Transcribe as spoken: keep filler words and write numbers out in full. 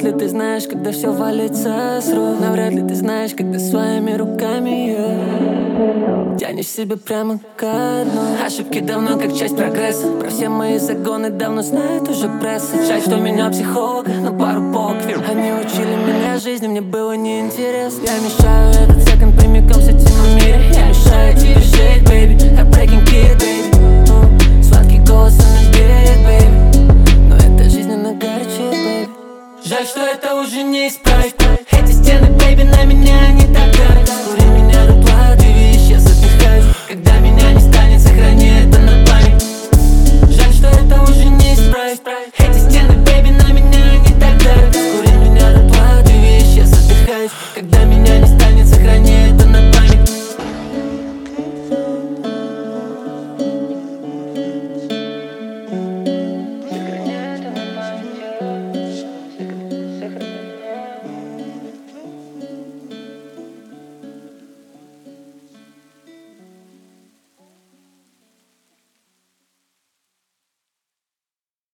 ли ты знаешь, когда все валится с рук? Навряд ли ты знаешь, когда своими руками я тянешь себе прямо ко дну. Ошибки давно как часть прогресса. Про все мои загоны давно знает уже пресса. Жаль, что меня психолог на пару букв. Они учили меня жизни, мне было неинтересно. Я мешаю этот секонд прямиком с этим в мире. Я мешаю тебе жить, baby, heartbreaking kid, baby. Сладкий голос он наберет, baby, но это жизненно горячо, baby. Жаль, что это уже не исправить. Эти стены, baby, на меня